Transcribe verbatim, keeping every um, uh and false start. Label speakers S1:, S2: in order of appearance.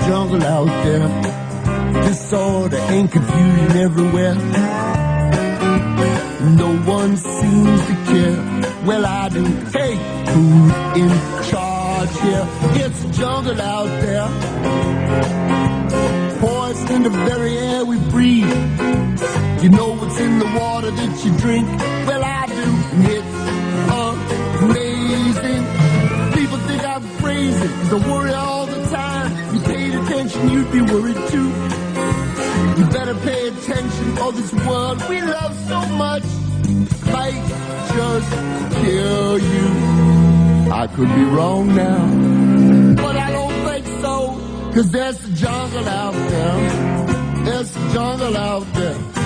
S1: jungle out there. Disorder and confusion everywhere. No one seems to care. Well, I do. Hey, who's in charge here? It's jungle out there. Poison the very air we breathe. You know what's in the water that you drink? Well, I do. It's amazing. People think I'm crazy, 'cause I worry all the time. If you paid attention, you'd be worried too. You better pay attention, or this world we love so much might just kill you. I could be wrong now, but I don't think so, 'cause there's the jungle out there. There's the jungle out there.